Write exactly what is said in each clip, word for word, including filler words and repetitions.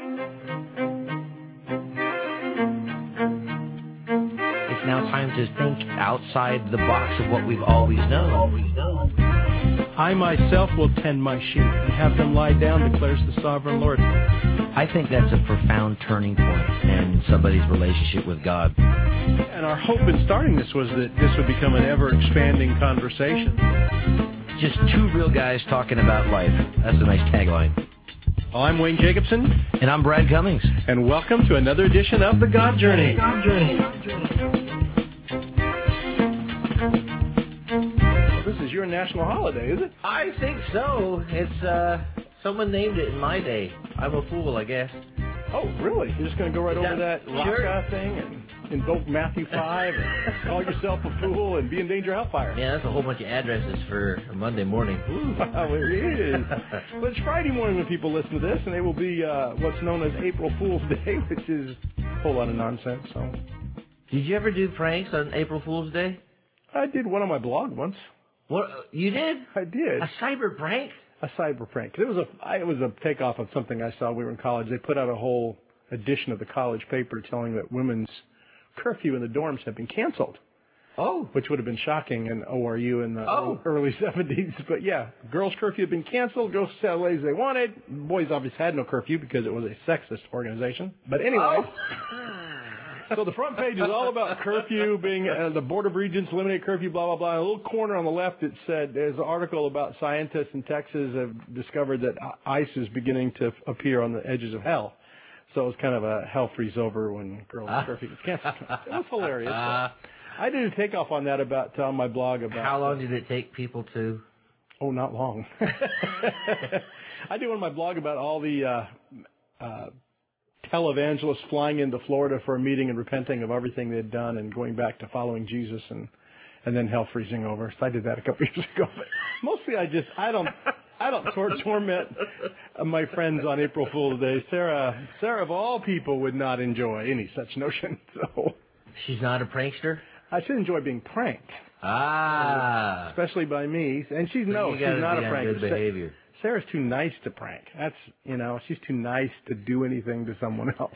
It's now time to think outside the box of what we've always known. I myself will tend my sheep and have them lie down, declares the sovereign Lord. I think that's a profound turning point in somebody's relationship with God. And our hope in starting this was that this would become an ever-expanding conversation. Just two real guys talking about life. That's a nice tagline. Well, I'm Wayne Jacobson. And I'm Brad Cummings. And welcome to another edition of The God Journey. God Journey. Well, this is your national holiday, is it? I think so. It's, uh, someone named it in my day. I'm a fool, I guess. Oh, really? You're just going to go right Is over that, that sure. Raka thing and invoke Matthew five and call yourself a fool and be in danger of hellfire? Yeah, that's a whole bunch of addresses for a Monday morning. Wow, it is. But it's Friday morning when people listen to this, and it will be uh, what's known as April Fool's Day, which is a whole lot of nonsense. So, did you ever do pranks on April Fool's Day? I did one on my blog once. What? You did? I did. A cyber prank? A cyber prank. It was a I, it was a takeoff of something I saw when we were in college. They put out a whole edition of the college paper telling that women's curfew in the dorms had been canceled. Oh. Which would have been shocking in O R U in the oh. early seventies. But yeah, girls' curfew had been canceled. Girls could stay as late as they wanted. Boys obviously had no curfew because it was a sexist organization. But anyway. Oh. So the front page is all about curfew being, uh, the Board of Regents eliminate curfew, blah, blah, blah. A little corner on the left it said, there's an article about scientists in Texas have discovered that ice is beginning to appear on the edges of hell. So it was kind of a hell freeze over when girls' curfew gets canceled. It was hilarious. Uh, I did a takeoff on that about, uh, on my blog about. How long did it take people to? Oh, not long. I did one on my blog about all the, uh, uh, televangelists flying into Florida for a meeting and repenting of everything they'd done and going back to following Jesus and and then hell freezing over. So I did that a couple years ago. But mostly I just, I don't, I don't tor- torment my friends on April Fool's Day. Sarah, Sarah of all people would not enjoy any such notion. So she's not a prankster? I should enjoy being pranked. Ah. Especially by me. And she's, so no, she's not a prankster. Good behavior. Sarah's too nice to prank. That's, you know, she's too nice to do anything to someone else.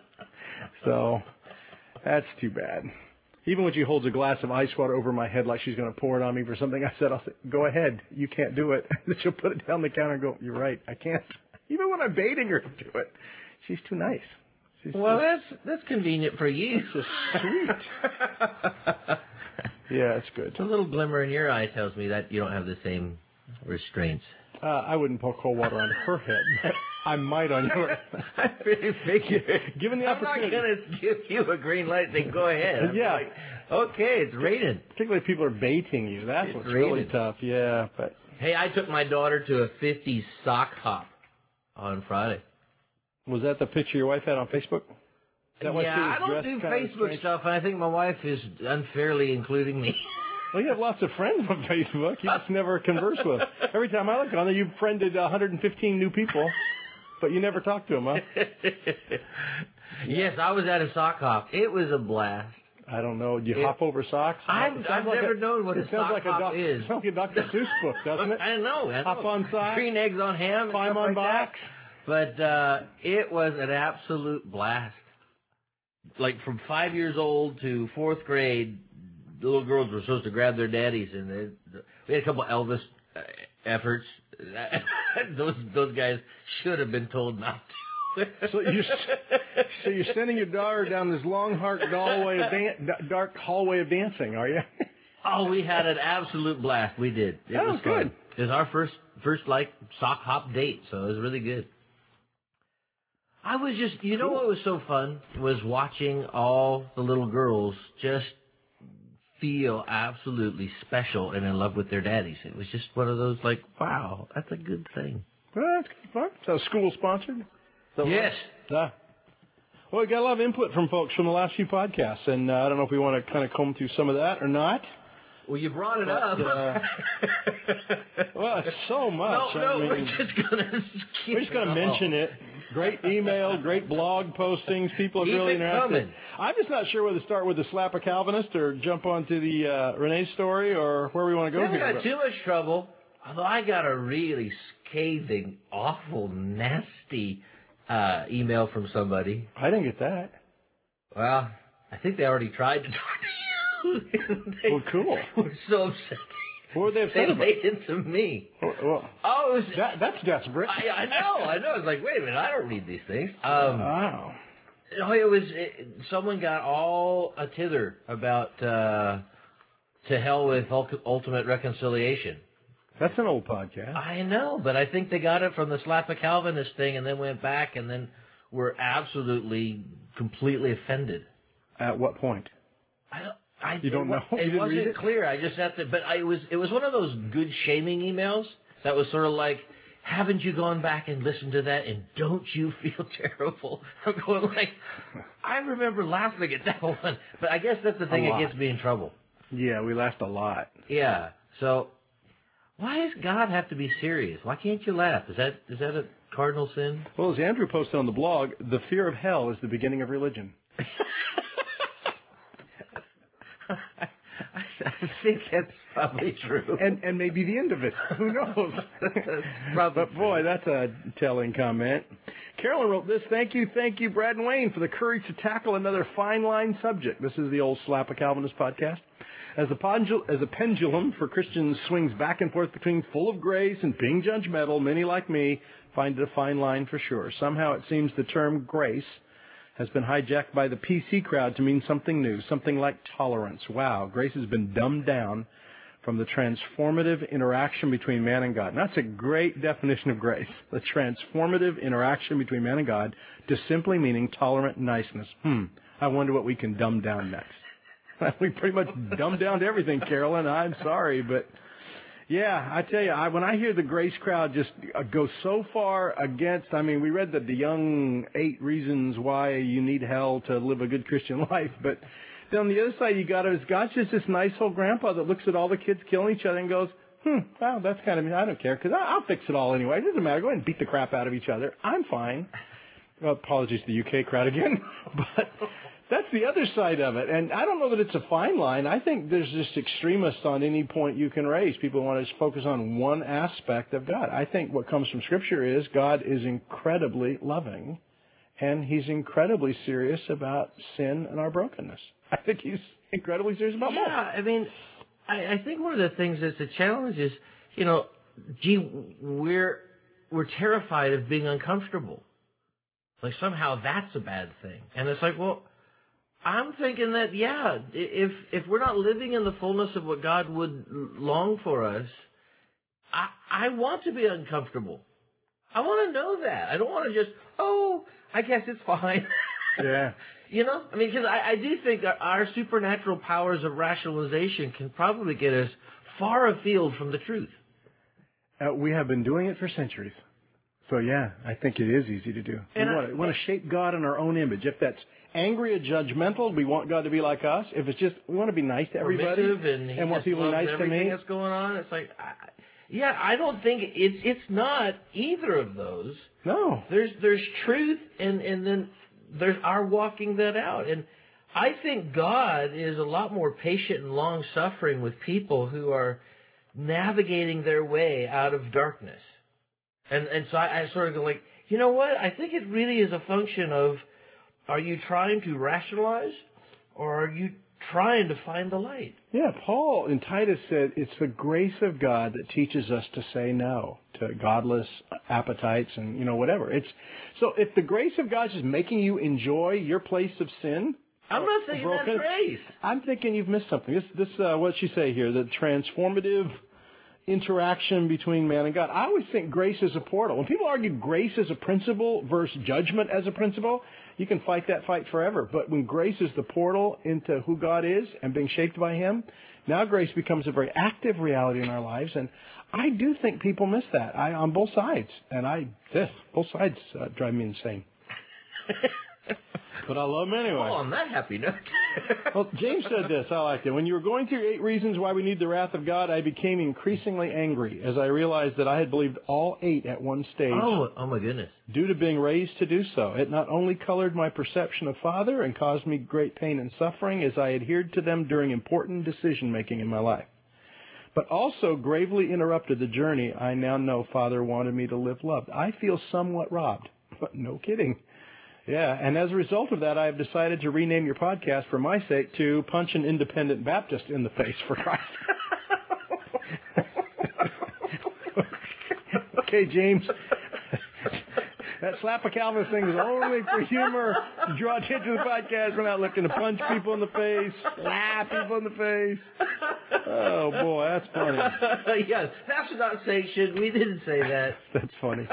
So, that's too bad. Even when she holds a glass of ice water over my head like she's going to pour it on me for something I said, I'll say, go ahead, you can't do it. And she'll put it down the counter and go, you're right, I can't. Even when I'm baiting her to do it, she's too nice. She's well, just, that's that's convenient for you. Just sweet. Yeah, it's good. A little glimmer in your eye tells me that you don't have the same restraints. Uh, I wouldn't pour cold water on her head, but I might on yours. I really figure. Given the opportunity. I'm not going to give you a green light and say, go ahead. I'm yeah. Like, okay, it's raining. Particularly if people are baiting you. That's it's what's raining. really tough. Yeah. But hey, I took my daughter to a fifties sock hop on Friday. Was that the picture your wife had on Facebook? Is that why yeah, she was I don't do Facebook stuff, and I think my wife is unfairly including me. Well, you have lots of friends on Facebook. You just never converse with. Every time I look on there, you've friended one hundred fifteen new people, but you never talk to them, huh? Yes, I was at a sock hop. It was a blast. I don't know. Do you it, hop over socks? I've, I've like never a, known what a sock like hop a doc, is. It sounds like a Doctor Seuss book, doesn't it? I know. I know. Hop on socks. Green eggs on ham. Climb on like box. That. But uh, it was an absolute blast. Like from five years old to fourth grade, the little girls were supposed to grab their daddies, and they, we had a couple Elvis uh, efforts. those those guys should have been told not to. so you're so you're sending your daughter down this long, dark hallway of dan- dark hallway of dancing, are you? Oh, we had an absolute blast. We did. It oh, was fun. good. It was our first first like sock hop date, so it was really good. I was just, you know, what was so fun was watching all the little girls just feel absolutely special and in love with their daddies. It was just one of those like, wow, that's a good thing. Well, that's good fun. So school sponsored? So yes. Uh, well, we got a lot of input from folks from the last few podcasts, and uh, I don't know if we want to kind of comb through some of that or not. Well, you brought it but, up. Uh, well, it's so much. No, no, I mean, we're just gonna we're just gonna mention it. Great email, great blog postings. People are Keep really it interested. coming. I'm just not sure whether to start with the Slap a Calvinist or jump onto the uh, Renee story or where we want to go We haven't here. got too much trouble. Although I got a really scathing, awful, nasty uh, email from somebody. I didn't get that. Well, I think they already tried to talk to you. They Well, cool. were so upset. What were they upset They about? laid into me. Well, well, Oh, it was, that, that's desperate. I, I know, I know. I was like, wait a minute, I don't read these things. Um, Wow. no, it was it, someone got all a tither about uh, to hell with ul- ultimate reconciliation. That's an old podcast. I know, but I think they got it from the Slap a Calvinist thing, and then went back, and then were absolutely, completely offended. At what point? I don't. I, You don't it, know? You It didn't wasn't read it? clear. I just had to. But I was. It was one of those good shaming emails that was sort of like, "Haven't you gone back and listened to that? And don't you feel terrible?" I'm going like, I remember laughing at that one. But I guess that's the thing that gets me in trouble. Yeah, we laughed a lot. Yeah. So, why does God have to be serious? Why can't you laugh? Is that is that a cardinal sin? Well, as Andrew posted on the blog, the fear of hell is the beginning of religion. I think that's probably true. And and maybe the end of it. Who knows? Probably But boy, that's a telling comment. Carolyn wrote this. Thank you, thank you, Brad and Wayne, for the courage to tackle another fine line subject. This is the old Slap a Calvinist podcast. As the pendul- as a pendulum for Christians swings back and forth between full of grace and being judgmental, many like me find it a fine line for sure. Somehow it seems the term grace has been hijacked by the P C crowd to mean something new, something like tolerance. Wow, grace has been dumbed down from the transformative interaction between man and God. And that's a great definition of grace, the transformative interaction between man and God, to simply meaning tolerant niceness. Hmm, I wonder what we can dumb down next. We pretty much dumbed down to everything, Carolyn. I'm sorry, but yeah, I tell you, I, when I hear the grace crowd just uh, go so far against, I mean, we read that the young eight reasons why you need hell to live a good Christian life, but then on the other side, you got is God's just this nice old grandpa that looks at all the kids killing each other and goes, hmm, wow, that's kind of, I don't care, because I'll fix it all anyway. It doesn't matter. Go ahead and beat the crap out of each other. I'm fine. Well, apologies to the U K crowd again, but that's the other side of it. And I don't know that it's a fine line. I think there's just extremists on any point you can raise. People want to just focus on one aspect of God. I think what comes from Scripture is God is incredibly loving, and He's incredibly serious about sin and our brokenness. I think He's incredibly serious about both. Yeah, I mean, I, I think one of the things that's a challenge is, you know, gee, we're we're terrified of being uncomfortable. Like somehow that's a bad thing. And it's like, well, I'm thinking that, yeah, if if we're not living in the fullness of what God would long for us, I I want to be uncomfortable. I want to know that. I don't want to just, oh, I guess it's fine. Yeah. You know? I mean, because I, I do think our, our supernatural powers of rationalization can probably get us far afield from the truth. Uh, we have been doing it for centuries. So, yeah, I think it is easy to do. And we I- want, to, we want to shape God in our own image. If that's angry or judgmental, we want God to be like us. If it's just, we want to be nice to everybody Permissive and, he and want just people to be loves nice to everything me. that's going on. It's like, I, yeah, I don't think it's it's not either of those. No. There's there's truth, and and then there's our walking that out. And I think God is a lot more patient and long suffering with people who are navigating their way out of darkness. And and so I, I sort of go like, you know what? I think it really is a function of, are you trying to rationalize, or are you trying to find the light? Yeah, Paul in Titus said it's the grace of God that teaches us to say no to godless appetites and, you know, whatever. It's so if the grace of God is just making you enjoy your place of sin, I'm not thinking that's broken, grace. I'm thinking you've missed something. This, this, uh, what'd she say here? The transformative interaction between man and God. I always think grace is a portal. When people argue grace as a principle versus judgment as a principle, you can fight that fight forever. But when grace is the portal into who God is and being shaped by Him, now grace becomes a very active reality in our lives. And I do think people miss that. I on both sides, and I ugh, both sides uh, drive me insane. But I love them anyway. Oh, on that happy note. Well, James said this. I liked it. When you were going through eight reasons why we need the wrath of God, I became increasingly angry as I realized that I had believed all eight at one stage. Oh, oh my goodness. Due to being raised to do so. It not only colored my perception of Father and caused me great pain and suffering as I adhered to them during important decision-making in my life, but also gravely interrupted the journey I now know Father wanted me to live loved. I feel somewhat robbed. No kidding. Yeah, and as a result of that, I have decided to rename your podcast for my sake to Punch an Independent Baptist in the Face for Christ. Okay, James. That slap a Calvinist thing is only for humor, to draw attention to the podcast. We're not looking to punch people in the face, slap people in the face. Oh, boy, that's funny. Yeah, that's not sanctioned. We didn't say that. That's funny.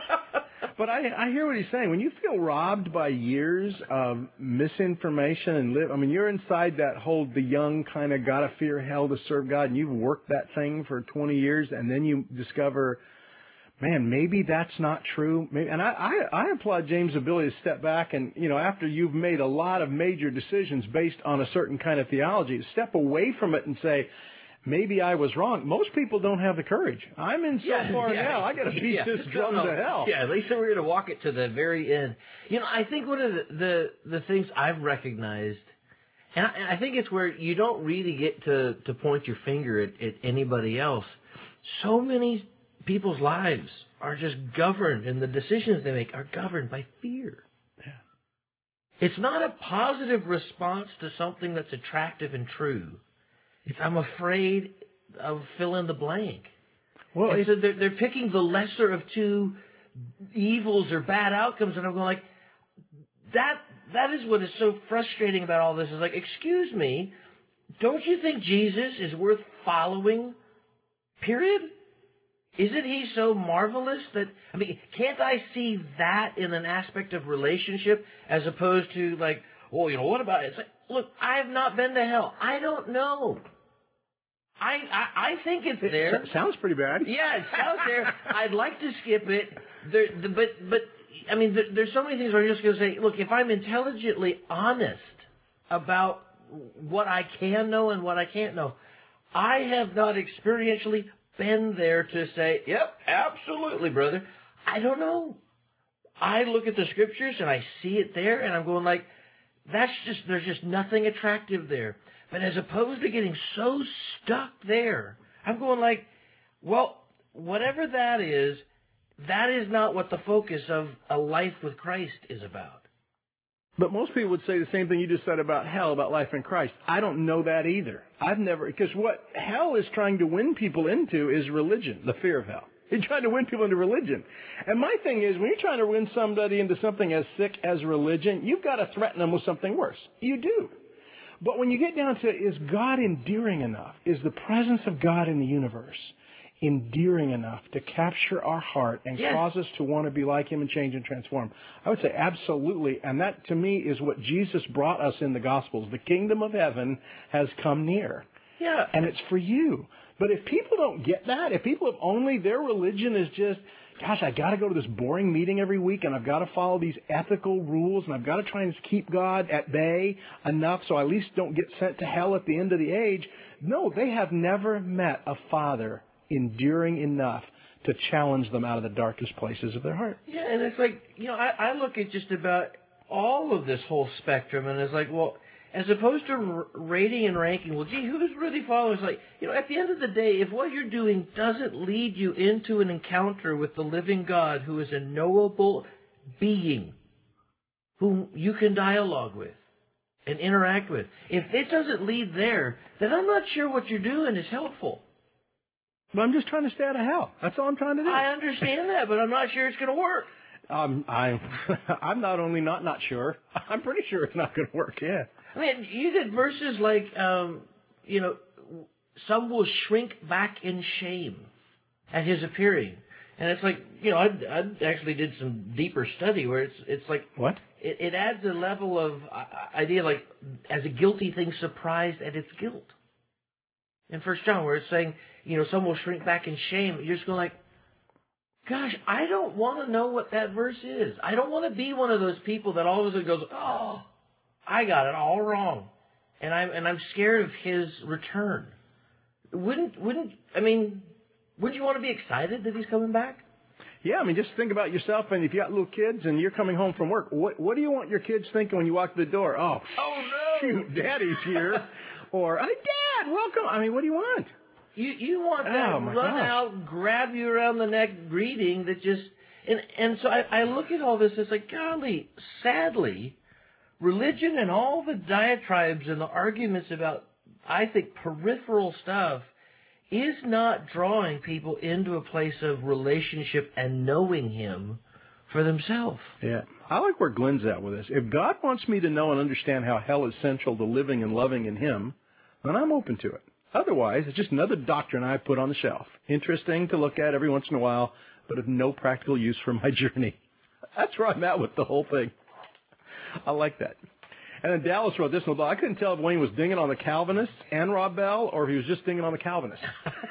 But I, I hear what he's saying. When you feel robbed by years of misinformation and live, I mean, you're inside that whole the young kind of gotta fear hell to serve God, and you've worked that thing for twenty years, and then you discover, man, maybe that's not true. Maybe, and I, I, I applaud James' ability to step back and, you know, after you've made a lot of major decisions based on a certain kind of theology, step away from it and say, maybe I was wrong. Most people don't have the courage. I'm in so yeah, far yeah, now. I got to beat yeah. this drum no, no. to hell. Yeah, at least we're going to walk it to the very end. You know, I think one of the the, the things I've recognized, and I, I think it's where you don't really get to, to point your finger at, at anybody else. So many people's lives are just governed, and the decisions they make are governed by fear. Yeah. It's not a positive response to something that's attractive and true. It's, I'm afraid of fill in the blank. Well, and so they're, they're picking the lesser of two evils or bad outcomes, and I'm going like, that. That is what is so frustrating about all this. Is like, excuse me, don't you think Jesus is worth following? Period. Isn't he so marvelous that, I mean, can't I see that in an aspect of relationship as opposed to like, well, you know, what about it? It's like, look, I have not been to hell. I don't know. I, I I think it's there. It sounds pretty bad. Yeah, it sounds there. I'd like to skip it. There, the, but, but, I mean, there, there's so many things where I'm just going to say, look, if I'm intelligently honest about what I can know and what I can't know, I have not experientially been there to say, yep, absolutely, brother. I don't know. I look at the scriptures and I see it there and I'm going like, that's just, there's just nothing attractive there. But as opposed to getting so stuck there, I'm going like, well, whatever that is, that is not what the focus of a life with Christ is about. But most people would say the same thing you just said about hell, about life in Christ. I don't know that either. I've never, because what hell is trying to win people into is religion, the fear of hell. You're trying to win people into religion. And my thing is, when you're trying to win somebody into something as sick as religion, you've got to threaten them with something worse. You do. But when you get down to, is God endearing enough? Is the presence of God in the universe endearing enough to capture our heart and yes. cause us to want to be like Him and change and transform? I would say absolutely. And that, to me, is what Jesus brought us in the Gospels. The kingdom of heaven has come near. Yeah. And it's for you. But if people don't get that, if people have only, their religion is just, gosh, I got to go to this boring meeting every week and I've got to follow these ethical rules and I've got to try and keep God at bay enough so I at least don't get sent to hell at the end of the age. No, they have never met a Father enduring enough to challenge them out of the darkest places of their heart. Yeah, and it's like, you know, I, I look at just about all of this whole spectrum and it's like, well, as opposed to r- rating and ranking, well, gee, who's really following? It's like, you know, at the end of the day, if what you're doing doesn't lead you into an encounter with the living God who is a knowable being whom you can dialogue with and interact with, if it doesn't lead there, then I'm not sure what you're doing is helpful. But I'm just trying to stay out of hell. That's all I'm trying to do. I understand that, but I'm not sure it's going to work. Um, I'm, I'm not only not not sure, I'm pretty sure it's not going to work, yeah. I mean, you get verses like, um, you know, some will shrink back in shame at his appearing. And it's like, you know, I, I actually did some deeper study where it's it's like... What? It, it adds a level of uh, idea like, as a guilty thing, surprised at its guilt. In First John, where it's saying, you know, some will shrink back in shame. You're just going like, gosh, I don't want to know what that verse is. I don't want to be one of those people that all of a sudden goes, oh... I got it all wrong, and I'm and I'm scared of his return. Wouldn't wouldn't I mean? Wouldn't you want to be excited that he's coming back? Yeah, I mean, just think about yourself, and if you got little kids and you're coming home from work, what what do you want your kids thinking when you walk through the door? Oh, oh no, shoot, Daddy's here, or hey, Dad, welcome. I mean, what do you want? You you want that oh, run gosh. out, grab you around the neck greeting that just And and so I, I look at all this, it's like, golly, sadly, religion and all the diatribes and the arguments about, I think, peripheral stuff is not drawing people into a place of relationship and knowing Him for themselves. Yeah. I like where Glenn's at with this. If God wants me to know and understand how hell is central to living and loving in Him, then I'm open to it. Otherwise, it's just another doctrine I put on the shelf. Interesting to look at every once in a while, but of no practical use for my journey. That's where I'm at with the whole thing. I like that. And then Dallas wrote this in the blog. I couldn't tell if Wayne was dinging on the Calvinists and Rob Bell, or if he was just dinging on the Calvinists.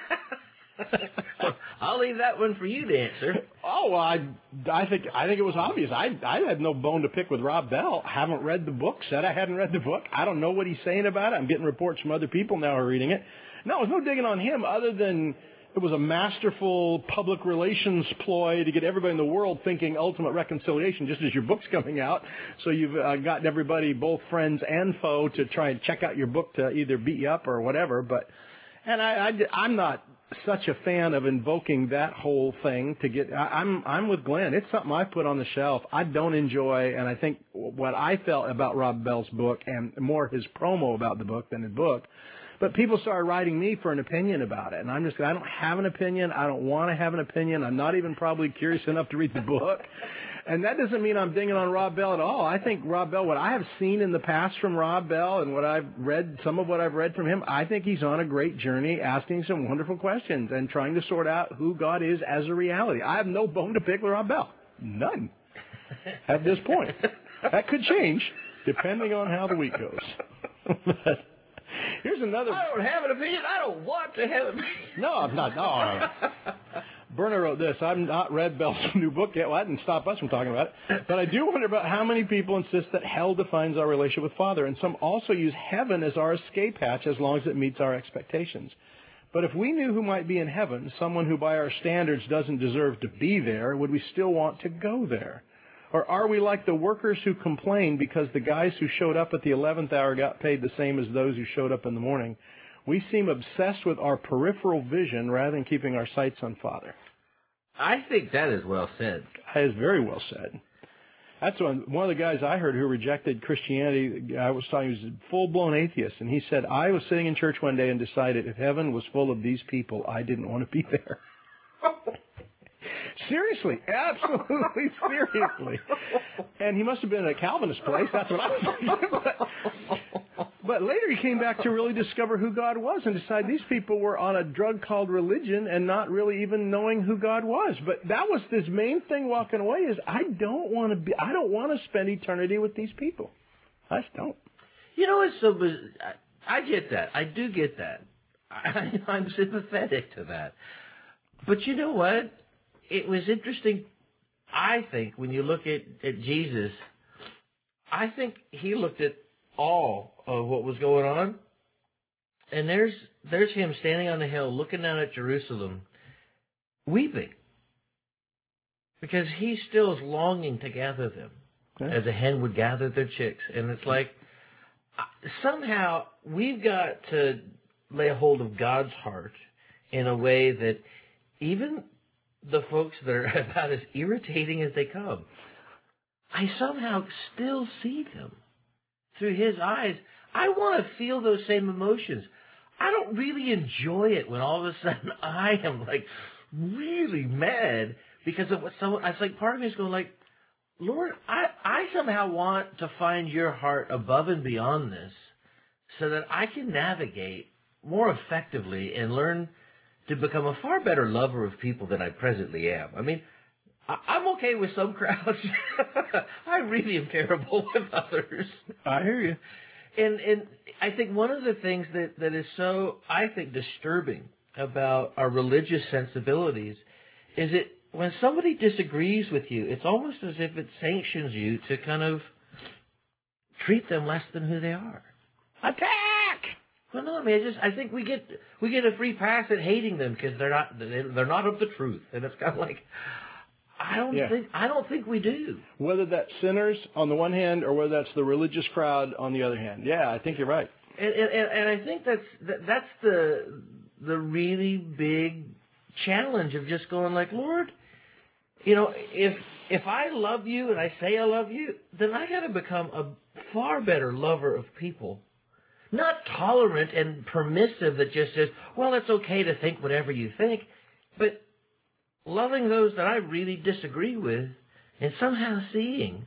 I'll leave that one for you to answer. Oh, well, I, I think I think it was obvious. I I had no bone to pick with Rob Bell. I haven't read the book. Said I hadn't read the book. I don't know what he's saying about it. I'm getting reports from other people now who are reading it. No, there's no digging on him other than it was a masterful public relations ploy to get everybody in the world thinking ultimate reconciliation, just as your book's coming out. So you've uh, gotten everybody, both friends and foe, to try and check out your book to either beat you up or whatever. But and I, I I'm not such a fan of invoking that whole thing to get. I, I'm I'm with Glenn. It's something I put on the shelf. I don't enjoy, and I think what I felt about Rob Bell's book and more his promo about the book than his book. But people started writing me for an opinion about it, and I'm just, I don't have an opinion. I don't want to have an opinion. I'm not even probably curious enough to read the book. And that doesn't mean I'm dinging on Rob Bell at all. I think Rob Bell, what I have seen in the past from Rob Bell and what I've read, some of what I've read from him, I think he's on a great journey asking some wonderful questions and trying to sort out who God is as a reality. I have no bone to pick with Rob Bell. None. At this point. That could change depending on how the week goes. But here's another. I don't have an opinion. I don't want to have an opinion. No, I'm not. No. Berner wrote this. I've not read Bell's new book yet. Well, that didn't stop us from talking about it. But I do wonder about how many people insist that hell defines our relationship with Father, and some also use heaven as our escape hatch as long as it meets our expectations. But if we knew who might be in heaven, someone who by our standards doesn't deserve to be there, would we still want to go there? Or are we like the workers who complain because the guys who showed up at the eleventh hour got paid the same as those who showed up in the morning? We seem obsessed with our peripheral vision rather than keeping our sights on Father. I think that is well said. That is very well said. That's one, one of the guys I heard who rejected Christianity. I was talking, he was a full-blown atheist, and he said, I was sitting in church one day and decided if heaven was full of these people, I didn't want to be there. Seriously, absolutely seriously. And he must have been at a Calvinist place. That's what I was thinking. But, but later he came back to really discover who God was and decide these people were on a drug called religion and not really even knowing who God was. But that was his main thing walking away is I don't want to be. I don't want to spend eternity with these people. I just don't. You know, it's so. I, I get that. I do get that. I, I'm sympathetic to that. But you know what? It was interesting, I think, when you look at, at Jesus, I think he looked at all of what was going on. And there's there's him standing on the hill looking down at Jerusalem, weeping. Because he still is longing to gather them, okay, as a hen would gather their chicks. And it's like, somehow we've got to lay a hold of God's heart in a way that even the folks that are about as irritating as they come, I somehow still see them through his eyes. I want to feel those same emotions. I don't really enjoy it when all of a sudden I am like really mad because of what someone, it's like part of me is going like, Lord, I, I somehow want to find your heart above and beyond this so that I can navigate more effectively and learn to become a far better lover of people than I presently am. I mean, I'm okay with some crowds. I really am terrible with others. I hear you. And and I think one of the things that, that is so, I think, disturbing about our religious sensibilities is that when somebody disagrees with you, it's almost as if it sanctions you to kind of treat them less than who they are. Attack! Well, no, I mean, I just I think we get we get a free pass at hating them because they're not they're not of the truth, and it's kind of like I don't yeah. think I don't think we do. Whether that's sinners on the one hand or whether that's the religious crowd on the other hand, yeah, I think you're right. And and, and I think that's that, that's the the really big challenge of just going like, Lord, you know, if if I love you and I say I love you, then I got to become a far better lover of people. Not tolerant and permissive that just says, well, it's okay to think whatever you think, but loving those that I really disagree with and somehow seeing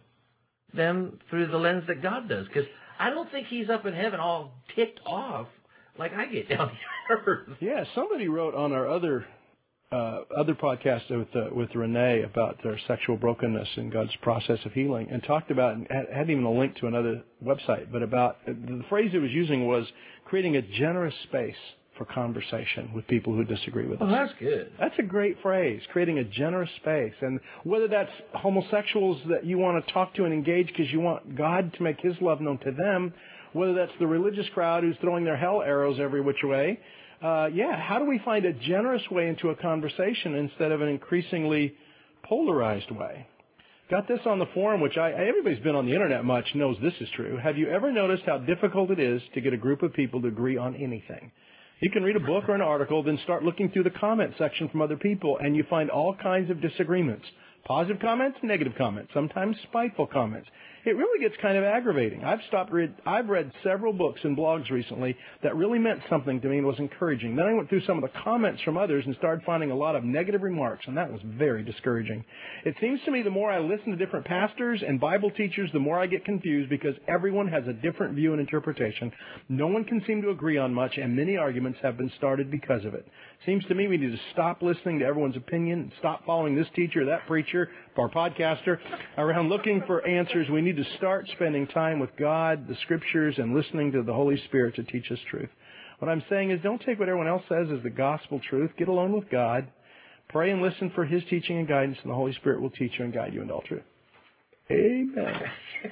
them through the lens that God does. Because I don't think he's up in heaven all ticked off like I get down here on earth. Yeah, somebody wrote on our other uh, other podcast with uh, with Renee about their sexual brokenness and God's process of healing, and talked about, and had even a link to another website, but about, the phrase he was using was creating a generous space for conversation with people who disagree with us. Oh, that's good. That's a great phrase, creating a generous space. And whether that's homosexuals that you want to talk to and engage because you want God to make his love known to them, whether that's the religious crowd who's throwing their hell arrows every which way, uh, yeah, how do we find a generous way into a conversation instead of an increasingly polarized way? Got this on the forum, which I, everybody's been on the internet much knows this is true. Have you ever noticed how difficult it is to get a group of people to agree on anything? You can read a book or an article, then start looking through the comment section from other people, and you find all kinds of disagreements. Positive comments, negative comments, sometimes spiteful comments. It really gets kind of aggravating. I've stopped read, I've read several books and blogs recently that really meant something to me and was encouraging. Then I went through some of the comments from others and started finding a lot of negative remarks, and that was very discouraging. It seems to me the more I listen to different pastors and Bible teachers, the more I get confused because everyone has a different view and interpretation. No one can seem to agree on much, and many arguments have been started because of it. Seems to me we need to stop listening to everyone's opinion and stop following this teacher or that preacher or podcaster around looking for answers. We need to start spending time with God, the Scriptures, and listening to the Holy Spirit to teach us truth. What I'm saying is don't take what everyone else says as the gospel truth. Get alone with God. Pray and listen for his teaching and guidance, and the Holy Spirit will teach you and guide you into all truth. Amen.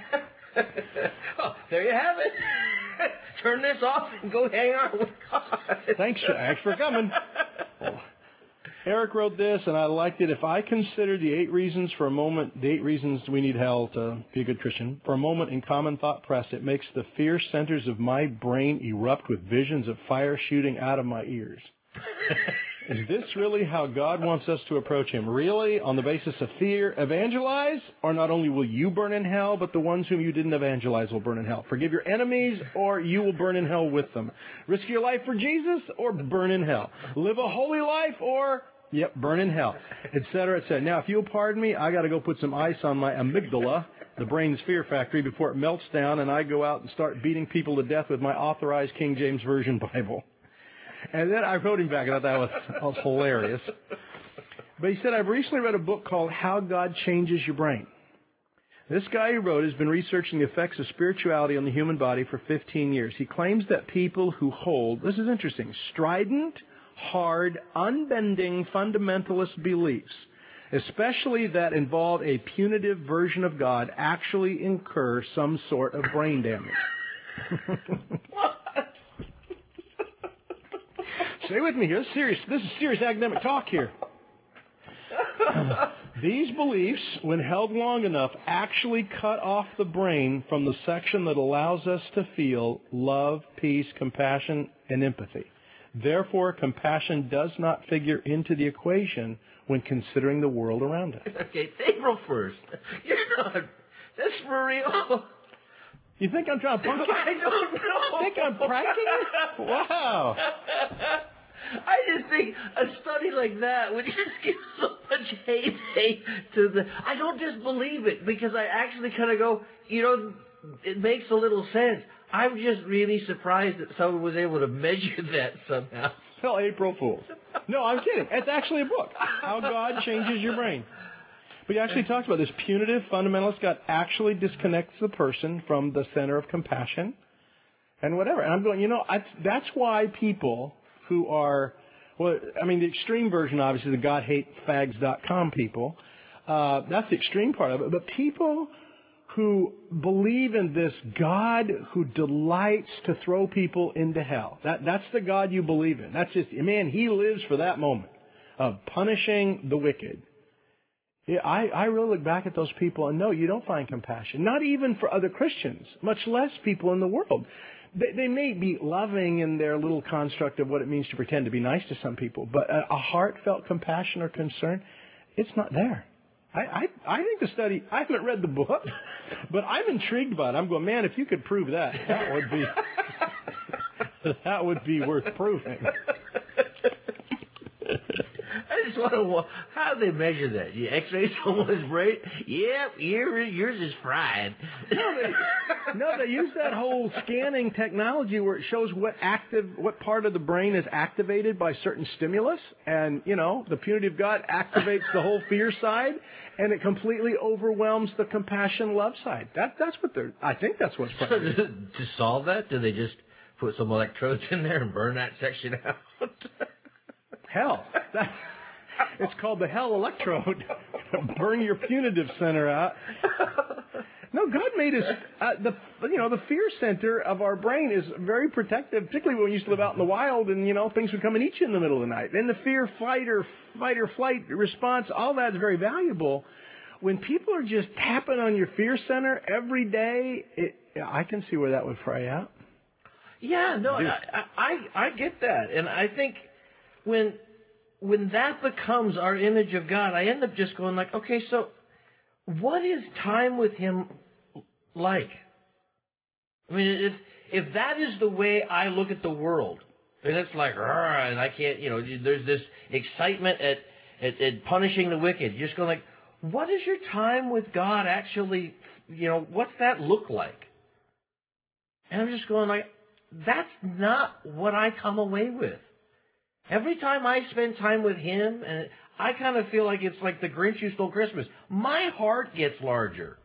Well, there you have it. Turn this off and go hang out with God. Thanks, thanks for coming. Well, Eric wrote this, and I liked it. If I consider the eight reasons for a moment, the eight reasons we need hell to be a good Christian, for a moment in common thought press, it makes the fear centers of my brain erupt with visions of fire shooting out of my ears. Is this really how God wants us to approach him? Really? On the basis of fear, evangelize? Or not only will you burn in hell, but the ones whom you didn't evangelize will burn in hell. Forgive your enemies, or you will burn in hell with them. Risk your life for Jesus, or burn in hell. Live a holy life, or, yep, burn in hell. Et cetera, et cetera. Now, if you'll pardon me, I got to go put some ice on my amygdala, the brain's fear factory, before it melts down, and I go out and start beating people to death with my authorized King James Version Bible. And then I wrote him back. I thought that was, that was hilarious. But he said, I've recently read a book called How God Changes Your Brain. This guy who wrote has been researching the effects of spirituality on the human body for fifteen years. He claims that people who hold, this is interesting, strident, hard, unbending fundamentalist beliefs, especially that involve a punitive version of God, actually incur some sort of brain damage. Stay with me here. This is serious. This is serious academic talk here. These beliefs, when held long enough, actually cut off the brain from the section that allows us to feel love, peace, compassion, and empathy. Therefore, compassion does not figure into the equation when considering the world around us. Okay, it's April first. You're not. That's for real. You think I'm trying to punk you? I don't know. Think I'm pranking you? Wow. I just think a study like that would just give so much heyday to the... I don't disbelieve it, because I actually kind of go, you know, it makes a little sense. I'm just really surprised that someone was able to measure that somehow. Well, April Fools. No, I'm kidding. It's actually a book. How God Changes Your Brain. But he actually talks about this punitive fundamentalist God actually disconnects the person from the center of compassion and whatever. And I'm going, you know, that's, that's why people who are, well, I mean, the extreme version, obviously, the God Hate Fags dot com people, uh, that's the extreme part of it. But people who believe in this God who delights to throw people into hell, that, that's the God you believe in. That's just, man, he lives for that moment of punishing the wicked. Yeah, I, I really look back at those people and no, you don't find compassion. Not even for other Christians, much less people in the world. They, they may be loving in their little construct of what it means to pretend to be nice to some people, but a, a heartfelt compassion or concern, it's not there. I, I, I think the study, I haven't read the book, but I'm intrigued by it. I'm going, man, if you could prove that, that would be, that would be worth proving. I just want to, how do they measure that? You x-ray someone's brain? Yep, yours, yours is fried. No, they, no, they use that whole scanning technology where it shows what active, what part of the brain is activated by certain stimulus, and you know, the punitive God activates the whole fear side, and it completely overwhelms the compassion love side. That that's what they're. I think that's what's. So to, to solve that, do they just put some electrodes in there and burn that section out? Hell, that, it's called the hell electrode. Burn your punitive center out. No, God made us, uh, the you know, the fear center of our brain is very protective, particularly when we used to live out in the wild and, you know, things would come and eat you in the middle of the night. And the fear, fight, or fight or flight response, all that's very valuable. When people are just tapping on your fear center every day, it, I can see where that would fry out. Yeah, no, I, I, I get that. And I think when, when that becomes our image of God, I end up just going like, okay, so what is time with Him like? I mean, if if that is the way I look at the world, and it's like, and I can't, you know, there's this excitement at, at, at punishing the wicked. You're just going like, what is your time with God actually, you know, what's that look like? And I'm just going like, that's not what I come away with. Every time I spend time with Him, and I kind of feel like it's like the Grinch who stole Christmas, my heart gets larger.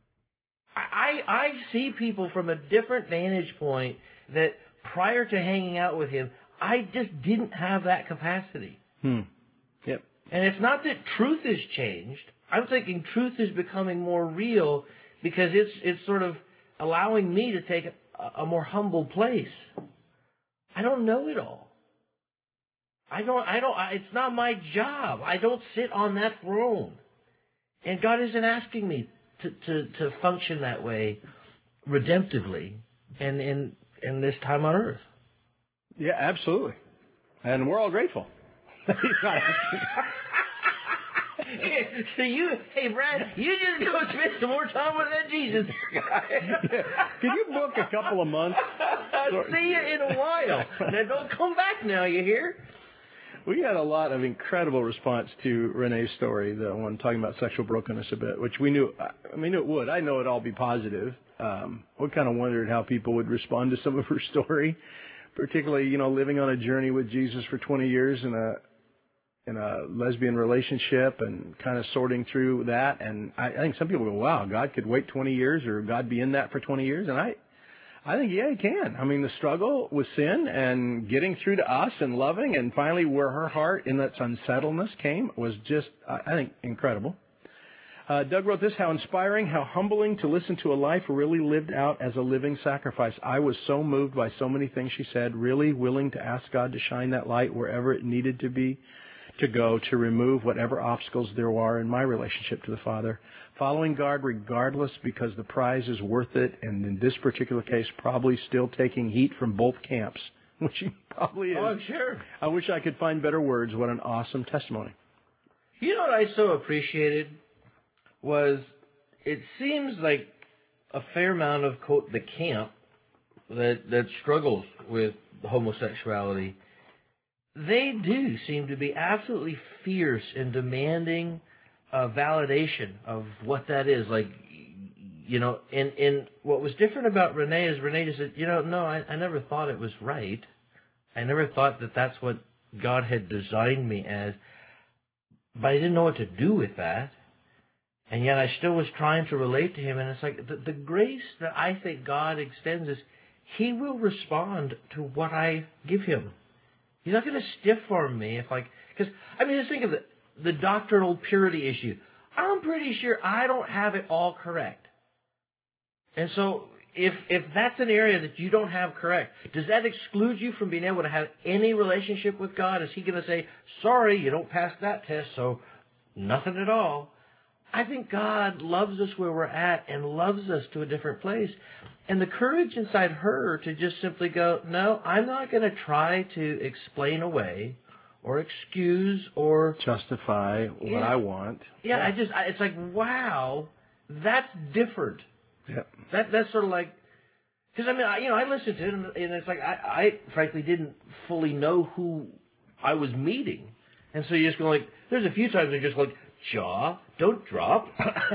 I, I see people from a different vantage point that prior to hanging out with Him, I just didn't have that capacity. Hmm. Yep. And it's not that truth has changed. I'm thinking truth is becoming more real because it's it's sort of allowing me to take a, a more humble place. I don't know it all. I don't, I don't, it's not my job. I don't sit on that throne. And God isn't asking me to, to, to function that way redemptively and in, in this time on earth. Yeah, absolutely. And we're all grateful. He's not asking. So you, hey Brad, you just go spend some more time with that Jesus guy. Yeah. Can you book a couple of months? I'll see you in a while. Now don't come back now, you hear? We had a lot of incredible response to Renee's story, the one talking about sexual brokenness a bit, which we knew, I mean, it would. I know it'd all be positive. Um, we kind of wondered how people would respond to some of her story, particularly, you know, living on a journey with Jesus for twenty years in a in a lesbian relationship and kind of sorting through that. And I, I think some people go, wow, God could wait twenty years or God be in that for twenty years. And I, I think, yeah, He can. I mean, the struggle with sin and getting through to us and loving and finally where her heart in that unsettledness came was just, I think, incredible. Uh, Doug wrote this, how inspiring, how humbling to listen to a life really lived out as a living sacrifice. I was so moved by so many things she said, really willing to ask God to shine that light wherever it needed to be, to go, to remove whatever obstacles there are in my relationship to the Father. Following God regardless because the prize is worth it, and in this particular case, probably still taking heat from both camps, which he probably is. Oh, I'm sure. I wish I could find better words. What an awesome testimony. You know what I so appreciated was it seems like a fair amount of, quote, the camp that, that struggles with homosexuality, they do seem to be absolutely fierce in demanding a validation of what that is. Like, you know, and, and what was different about Renee is Renee just said, you know, no, I, I never thought it was right. I never thought that that's what God had designed me as. But I didn't know what to do with that. And yet I still was trying to relate to Him. And it's like the, the grace that I think God extends is He will respond to what I give Him. He's not going to stiff-arm me if like, because, I mean, just think of it, the doctrinal purity issue. I'm pretty sure I don't have it all correct. And so if if that's an area that you don't have correct, does that exclude you from being able to have any relationship with God? Is He going to say, sorry, you don't pass that test, so nothing at all? I think God loves us where we're at and loves us to a different place. And the courage inside her to just simply go, no, I'm not going to try to explain away or excuse or justify what yeah. I want. Yeah, yeah. I just, I, it's like, wow, that's different. Yep. That That's sort of like, because I mean, I, you know, I listened to it, and, and it's like, I, I frankly didn't fully know who I was meeting. And so you just go like, there's a few times they're just like, jaw, don't drop.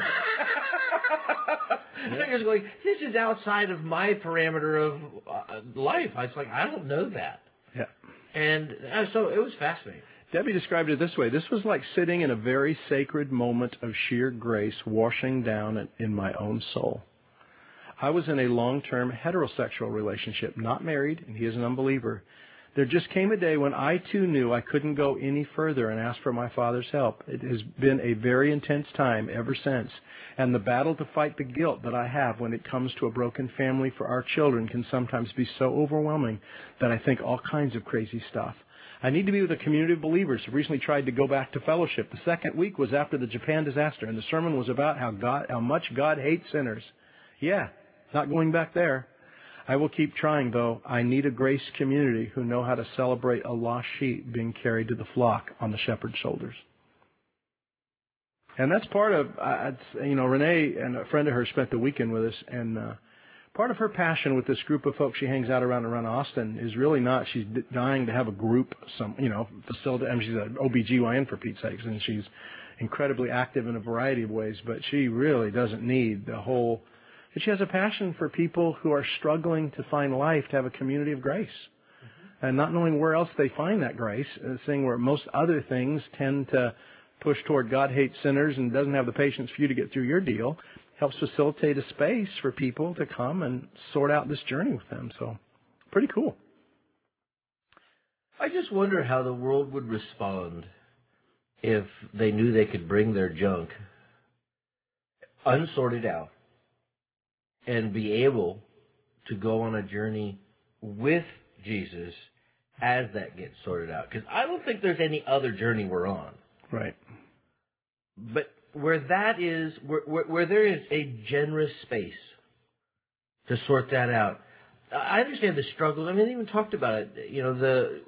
And I'm just going, this is outside of my parameter of uh, life. I was like, I don't know that. Yeah. And uh, so it was fascinating. Debbie described it this way. This was like sitting in a very sacred moment of sheer grace washing down in my own soul. I was in a long-term heterosexual relationship, not married, and he is an unbeliever. There just came a day when I, too, knew I couldn't go any further and asked for my Father's help. It has been a very intense time ever since, and the battle to fight the guilt that I have when it comes to a broken family for our children can sometimes be so overwhelming that I think all kinds of crazy stuff. I need to be with a community of believers who recently tried to go back to fellowship. The second week was after the Japan disaster, and the sermon was about how God, how much God hates sinners. Yeah, not going back there. I will keep trying, though. I need a grace community who know how to celebrate a lost sheep being carried to the flock on the shepherd's shoulders. And that's part of, uh, you know, Renee and a friend of hers spent the weekend with us, and uh, part of her passion with this group of folks she hangs out around around Austin is really not, she's dying to have a group, some, you know, facility. I mean, she's an O B G Y N for Pete's sakes, and she's incredibly active in a variety of ways, but she really doesn't need the whole. But she has a passion for people who are struggling to find life, to have a community of grace. Mm-hmm. And not knowing where else they find that grace, uh, seeing where most other things tend to push toward God hates sinners and doesn't have the patience for you to get through your deal, helps facilitate a space for people to come and sort out this journey with them. So, pretty cool. I just wonder how the world would respond if they knew they could bring their junk unsorted out and be able to go on a journey with Jesus as that gets sorted out. Because I don't think there's any other journey we're on. Right. But where that is, where, where, where there is a generous space to sort that out. I understand the struggle. I mean, they even talked about it. You know, the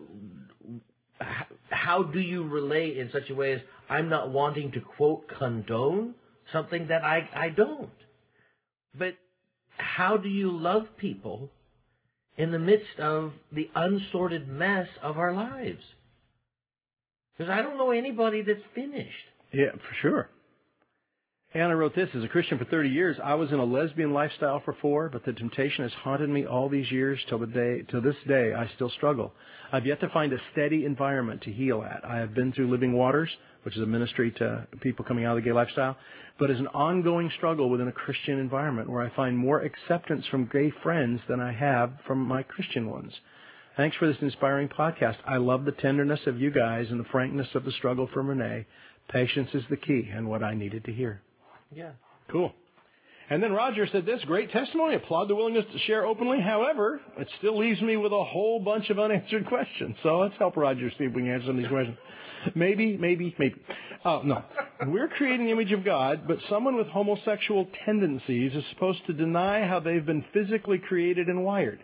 how do you relate in such a way as I'm not wanting to, quote, condone something that I, I don't. But how do you love people in the midst of the unsorted mess of our lives? Because I don't know anybody that's finished. Yeah, for sure. Anna wrote this, as a Christian for thirty years, I was in a lesbian lifestyle for four, but the temptation has haunted me all these years till the day, till this day I still struggle. I've yet to find a steady environment to heal at. I have been through Living Waters, which is a ministry to people coming out of the gay lifestyle, but is an ongoing struggle within a Christian environment where I find more acceptance from gay friends than I have from my Christian ones. Thanks for this inspiring podcast. I love the tenderness of you guys and the frankness of the struggle from Renee. Patience is the key and what I needed to hear. Yeah. Cool. And then Roger said this, great testimony. Applaud the willingness to share openly. However, it still leaves me with a whole bunch of unanswered questions. So let's help Roger see if we can answer some of these questions. Maybe, maybe, maybe. Oh, no. We're creating the image of God, but someone with homosexual tendencies is supposed to deny how they've been physically created and wired.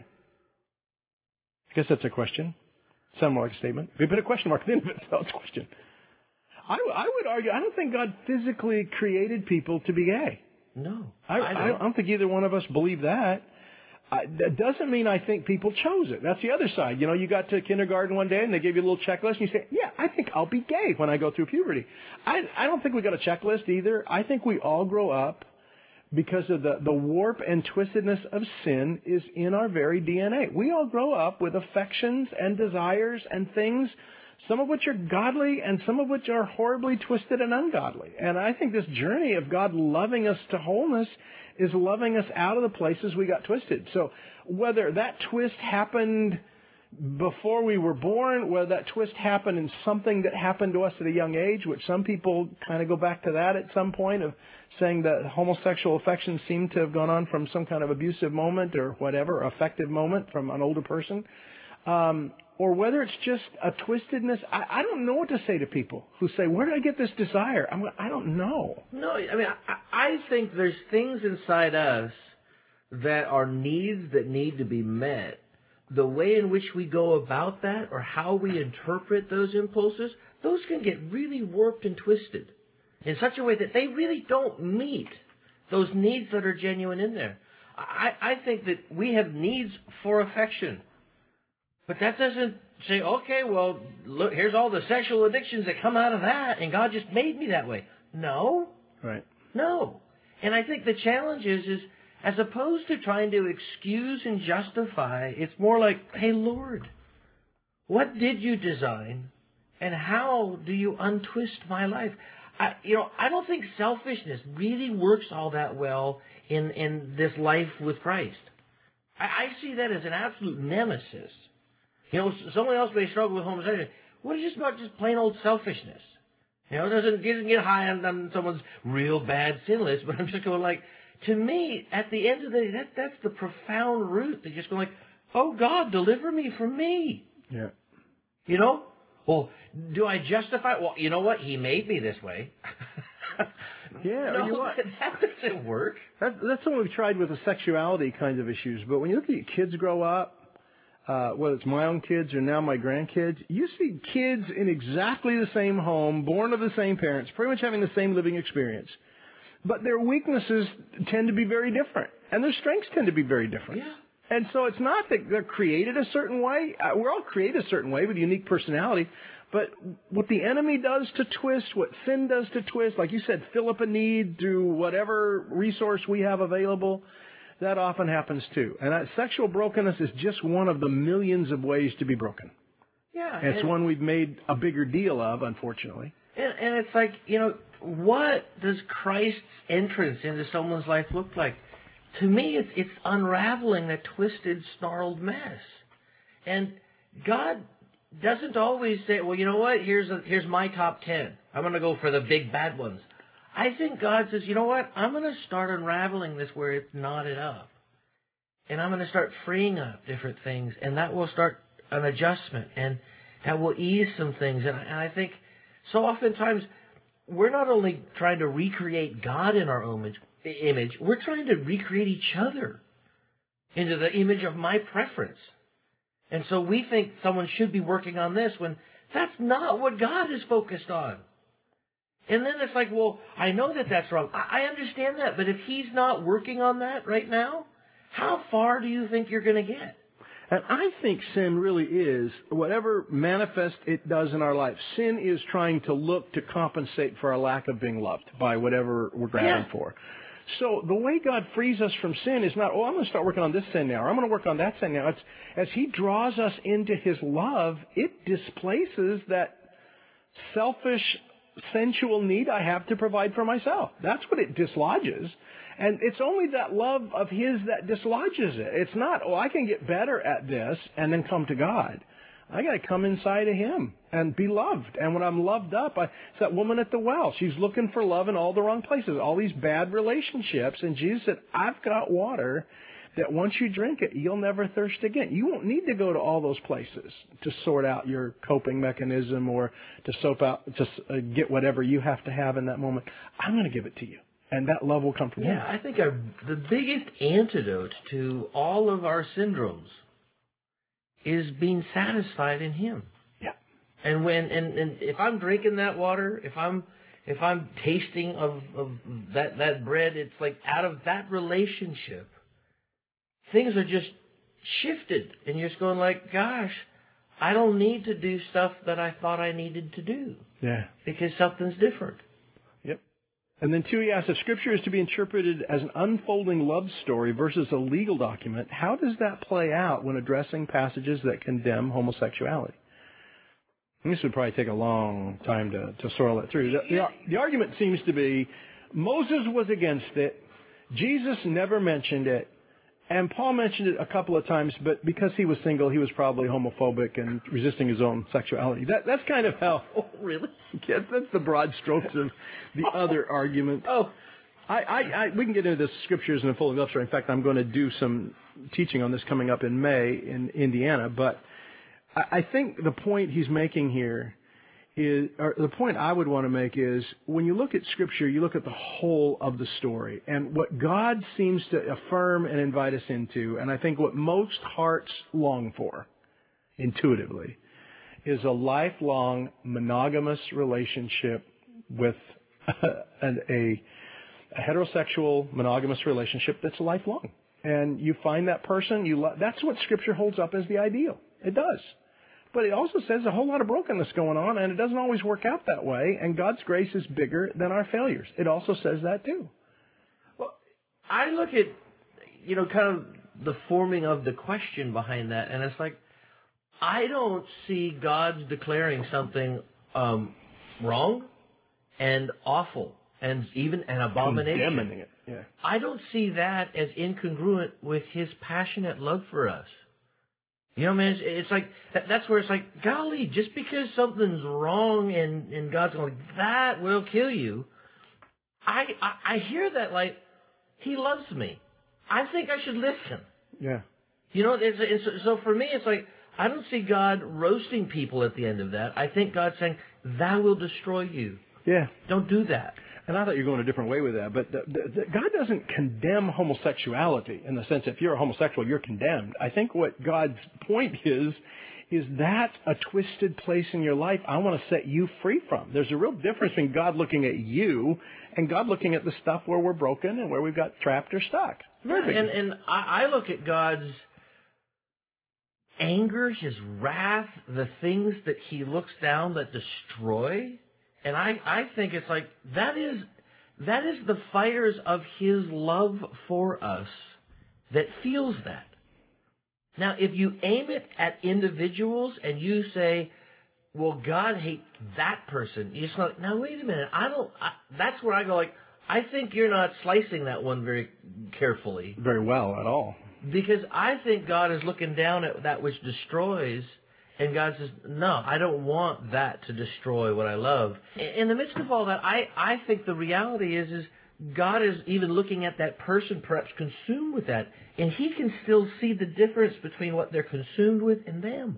I guess that's a question. Sound more like a statement. We put a question mark at the end of it, so it's a question. I, I would argue, I don't think God physically created people to be gay. No. I, I, don't. I don't think either one of us believe that. I, that doesn't mean I think people chose it. That's the other side. You know, you got to kindergarten one day and they gave you a little checklist and you say, yeah, I think I'll be gay when I go through puberty. I, I don't think we got a checklist either. I think we all grow up because of the, the warp and twistedness of sin is in our very D N A. We all grow up with affections and desires and things, some of which are godly and some of which are horribly twisted and ungodly. And I think this journey of God loving us to wholeness is loving us out of the places we got twisted. So whether that twist happened before we were born, whether that twist happened in something that happened to us at a young age, which some people kind of go back to that at some point of saying that homosexual affections seem to have gone on from some kind of abusive moment or whatever, affective moment from an older person. Um, or whether it's just a twistedness. I, I don't know what to say to people who say, where did I get this desire? I'm, I don't know. No, I mean, I, I think there's things inside us that are needs that need to be met the way in which we go about that or how we interpret those impulses, those can get really warped and twisted in such a way that they really don't meet those needs that are genuine in there. I, I think that we have needs for affection. But that doesn't say, okay, well, look, here's all the sexual addictions that come out of that, and God just made me that way. No. Right. No. And I think the challenge is, is as opposed to trying to excuse and justify, it's more like, hey, Lord, what did you design, and how do you untwist my life? I, you know, I don't think selfishness really works all that well in, in this life with Christ. I, I see that as an absolute nemesis. You know, someone else may struggle with homosexuality. What is this about just plain old selfishness? You know, it doesn't, doesn't get high on, on someone's real bad sin list, but I'm just going like, to me, at the end of the day, that, that's the profound root. They're just going like, oh God, deliver me from me. Yeah. You know? Well, do I justify? Well, you know what? He made me this way. Yeah, no, you know what? That doesn't work. That, that's something we've tried with the sexuality kinds of issues. But when you look at your kids grow up, uh, whether it's my own kids or now my grandkids, you see kids in exactly the same home, born of the same parents, pretty much having the same living experience. But their weaknesses tend to be very different, and their strengths tend to be very different. Yeah. And so it's not that they're created a certain way. Uh, we're all created a certain way with a unique personality. But what the enemy does to twist, what sin does to twist, like you said, fill up a need through whatever resource we have available, that often happens too. And that sexual brokenness is just one of the millions of ways to be broken. Yeah. And it's and, one we've made a bigger deal of, unfortunately. And, and it's like, you know, what does Christ's entrance into someone's life look like? To me, it's it's unraveling that twisted, snarled mess. And God doesn't always say, well, you know what, here's a, here's my top ten. I'm going to go for the big bad ones. I think God says, you know what, I'm going to start unraveling this where it's knotted up. And I'm going to start freeing up different things. And that will start an adjustment. And that will ease some things. And, and I think so oftentimes we're not only trying to recreate God in our image, image, we're trying to recreate each other into the image of my preference. And so we think someone should be working on this when that's not what God is focused on. And then it's like, well, I know that that's wrong. I, I understand that. But if he's not working on that right now, how far do you think you're going to get? And I think sin really is, whatever manifest it does in our life, sin is trying to look to compensate for our lack of being loved by whatever we're grabbing Yeah. for. So the way God frees us from sin is not, oh, I'm going to start working on this sin now, or I'm going to work on that sin now. It's as he draws us into his love, it displaces that selfish, sensual need I have to provide for myself. That's what it dislodges. And it's only that love of his that dislodges it. It's not, oh, I can get better at this and then come to God. I got to come inside of him and be loved. And when I'm loved up, I, it's that woman at the well. She's looking for love in all the wrong places, all these bad relationships. And Jesus said, I've got water that once you drink it, you'll never thirst again. You won't need to go to all those places to sort out your coping mechanism or to soap out, to uh, get whatever you have to have in that moment. I'm going to give it to you. And that love will come from Yeah, him. I think our, the biggest antidote to all of our syndromes is being satisfied in him. Yeah. And when and, and if I'm drinking that water, if I'm if I'm tasting of, of that, that bread, it's like out of that relationship, things are just shifted. And you're just going like, gosh, I don't need to do stuff that I thought I needed to do. Yeah. Because something's different. Yep. And then two, he asks, if Scripture is to be interpreted as an unfolding love story versus a legal document, how does that play out when addressing passages that condemn homosexuality? And this would probably take a long time to, to sorrel it through. The, the, the argument seems to be Moses was against it, Jesus never mentioned it, and Paul mentioned it a couple of times, but because he was single, he was probably homophobic and resisting his own sexuality. That, that's kind of how... Oh, really? Yes, that's the broad strokes of the other argument. Oh. I, I, I, we can get into the Scriptures and the full love story. In fact, I'm going to do some teaching on this coming up in May in Indiana. But I, I think the point he's making here is, or the point I would want to make is, when you look at Scripture, you look at the whole of the story. And what God seems to affirm and invite us into, and I think what most hearts long for, intuitively, is a lifelong monogamous relationship with an, a, a heterosexual monogamous relationship that's lifelong. And you find that person, you lo- that's what Scripture holds up as the ideal. It does. But it also says a whole lot of brokenness going on, and it doesn't always work out that way, and God's grace is bigger than our failures. It also says that too. Well, I look at, you know, kind of the forming of the question behind that, and it's like, I don't see God declaring something um, wrong and awful and even an abomination. Condemning it, yeah. I don't see that as incongruent with His passionate love for us. You know, man, it's, it's like, that, that's where it's like, golly, just because something's wrong and, and God's going, that will kill you. I, I I hear that like, He loves me. I think I should listen. Yeah. You know, it's, it's, so for me, it's like, I don't see God roasting people at the end of that. I think God's saying, that will destroy you. Yeah. Don't do that. And I thought you were going a different way with that. But the, the, the, God doesn't condemn homosexuality in the sense that if you're a homosexual, you're condemned. I think what God's point is, is that a twisted place in your life I want to set you free from. There's a real difference between God looking at you and God looking at the stuff where we're broken and where we've got trapped or stuck. Very big. And, and I, I look at God's anger, His wrath, the things that He looks down that destroy. And I, I think it's like, that is, that is the fires of His love for us that fuels that. Now, if you aim it at individuals and you say, well, God hates that person, you're just like, now, wait a minute, I don't, I, that's where I go like, I think you're not slicing that one very carefully. Very well at all. Because I think God is looking down at that which destroys. And God says, no, I don't want that to destroy what I love. In the midst of all that, I, I think the reality is, is God is even looking at that person perhaps consumed with that. And He can still see the difference between what they're consumed with and them.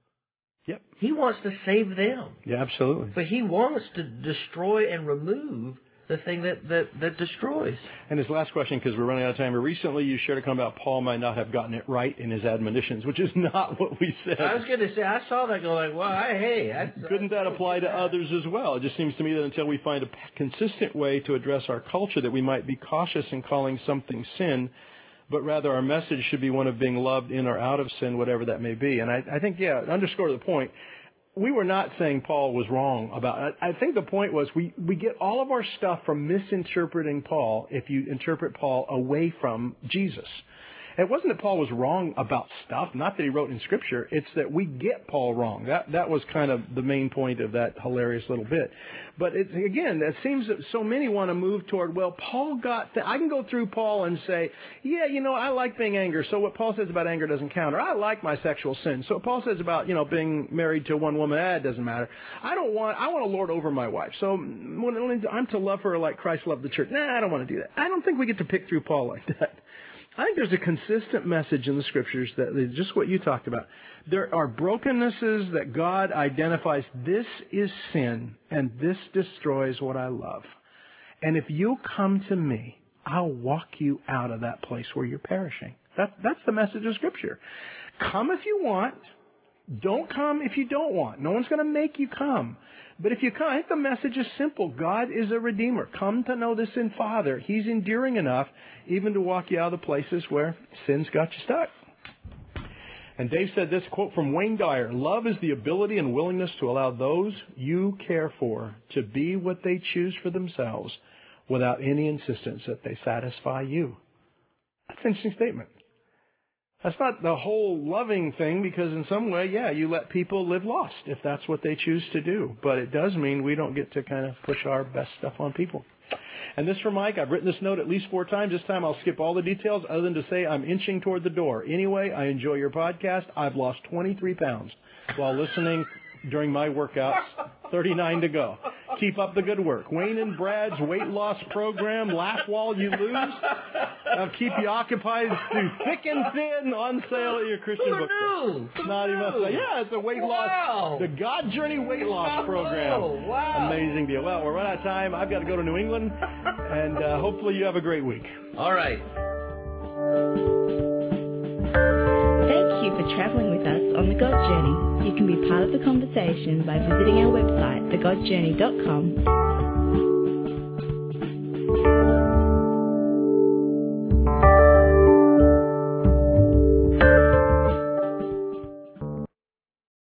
Yep. He wants to save them. Yeah, absolutely. But He wants to destroy and remove the thing that, that, that destroys. And his last question, because we're running out of time. Recently, you shared a comment about Paul might not have gotten it right in his admonitions, which is not what we said. I was going to say, I saw that go like, well, I, hey. I, Couldn't that apply to others as well? It just seems to me that until we find a consistent way to address our culture, that we might be cautious in calling something sin, but rather our message should be one of being loved in or out of sin, whatever that may be. And I, I think, yeah, underscore the point, we were not saying Paul was wrong about it. I think the point was we, we get all of our stuff from misinterpreting Paul if you interpret Paul away from Jesus. It wasn't that Paul was wrong about stuff, not that he wrote in Scripture. It's that we get Paul wrong. That that was kind of the main point of that hilarious little bit. But it's, again, it seems that so many want to move toward, well, Paul got, th- I can go through Paul and say, yeah, you know, I like being angry, so what Paul says about anger doesn't count. Or I like my sexual sin, so what Paul says about, you know, being married to one woman, eh, it doesn't matter. I don't want, I want to lord over my wife, so when I'm to love her like Christ loved the church. Nah, I don't want to do that. I don't think we get to pick through Paul like that. I think there's a consistent message in the Scriptures that is just what you talked about. There are brokennesses that God identifies. This is sin, and this destroys what I love. And if you'll come to me, I'll walk you out of that place where you're perishing. That, that's the message of Scripture. Come if you want. Don't come if you don't want. No one's going to make you come. But if you come, I think the message is simple. God is a Redeemer. Come to know this in Father. He's enduring enough even to walk you out of the places where sin's got you stuck. And Dave said this, quote from Wayne Dyer, love is the ability and willingness to allow those you care for to be what they choose for themselves without any insistence that they satisfy you. That's an interesting statement. That's not the whole loving thing, because in some way, yeah, you let people live lost if that's what they choose to do. But it does mean we don't get to kind of push our best stuff on people. And this for Mike, I've written this note at least four times. This time I'll skip all the details other than to say I'm inching toward the door. Anyway, I enjoy your podcast. I've lost twenty-three pounds while listening during my workouts. thirty-nine to go. keep up the good work. Wayne and Brad's weight loss program, Laugh While You Lose. I'll keep you occupied through thick and thin, on sale at your Christian Who bookstore. knew? It's not even a, yeah, it's a weight loss, Wow. the God Journey weight loss program. Oh, wow. Amazing deal. Well, we're running out of time. I've got to go to New England, and uh, hopefully you have a great week. All right. Thank you for traveling with us on The God Journey. You can be part of the conversation by visiting our website, the god journey dot com,